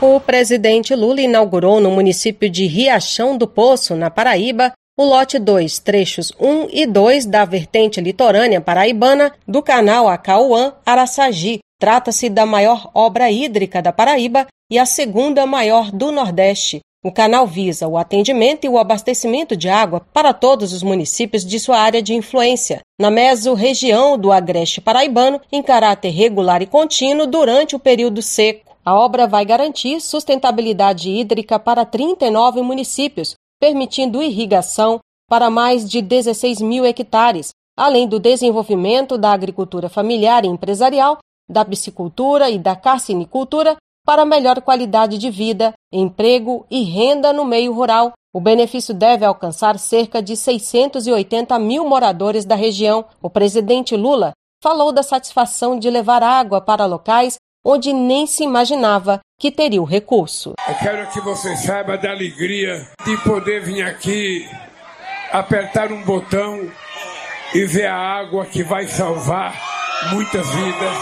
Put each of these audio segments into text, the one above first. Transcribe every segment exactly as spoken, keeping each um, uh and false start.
O presidente Lula inaugurou no município de Riachão do Poço, na Paraíba, o lote dois, trechos um e dois da vertente litorânea paraibana do canal Acauã-Araçagi. Trata-se da maior obra hídrica da Paraíba e a segunda maior do Nordeste. O canal visa o atendimento e o abastecimento de água para todos os municípios de sua área de influência, na mesorregião do Agreste Paraibano, em caráter regular e contínuo durante o período seco. A obra vai garantir sustentabilidade hídrica para trinta e nove municípios, permitindo irrigação para mais de dezesseis mil hectares, além do desenvolvimento da agricultura familiar e empresarial, da piscicultura e da carcinicultura para melhor qualidade de vida, emprego e renda no meio rural. O benefício deve alcançar cerca de seiscentos e oitenta mil moradores da região. O presidente Lula falou da satisfação de levar água para locais onde nem se imaginava que teria o recurso. Eu quero que você saiba da alegria de poder vir aqui, apertar um botão e ver a água que vai salvar muitas vidas,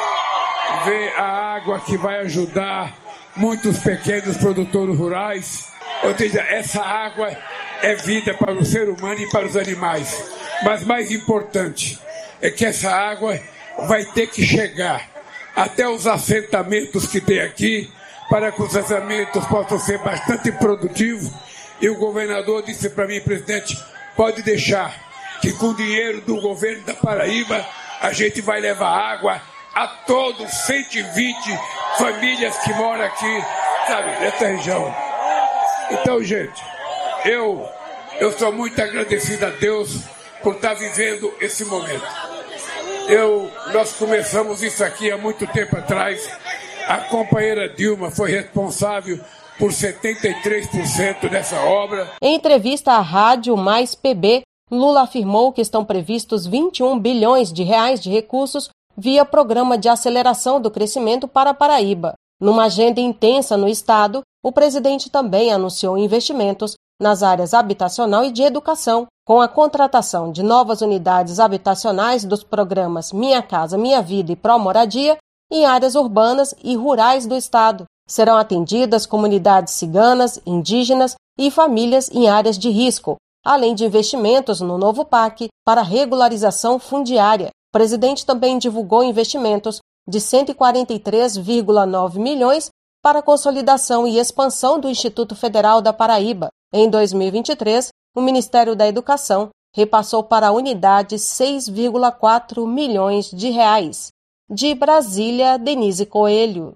ver a água que vai ajudar muitos pequenos produtores rurais. Ou seja, essa água é vida para o ser humano e para os animais. Mas mais importante é que essa água vai ter que chegar até os assentamentos que tem aqui, para que os assentamentos possam ser bastante produtivos. E o governador disse para mim, presidente, pode deixar que com o dinheiro do governo da Paraíba a gente vai levar água a todos cento e vinte famílias que moram aqui, sabe, nessa região. Então, gente, eu, eu sou muito agradecido a Deus por estar vivendo esse momento. Eu, nós começamos isso aqui há muito tempo atrás. A companheira Dilma foi responsável por setenta e três por cento dessa obra. Em entrevista à Rádio Mais P B, Lula afirmou que estão previstos vinte e um bilhões de reais de recursos via Programa de Aceleração do Crescimento para a Paraíba. Numa agenda intensa no estado, o presidente também anunciou investimentos nas áreas habitacional e de educação, com a contratação de novas unidades habitacionais dos programas Minha Casa Minha Vida e Pró-Moradia em áreas urbanas e rurais do estado. Serão atendidas comunidades ciganas, indígenas e famílias em áreas de risco, além de investimentos no novo P A C para regularização fundiária. O presidente também divulgou investimentos de cento e quarenta e três vírgula nove milhões para a consolidação e expansão do Instituto Federal da Paraíba. Em dois mil e vinte e três, o Ministério da Educação repassou para a unidade seis vírgula quatro milhões de reais. De Brasília, Denise Coelho.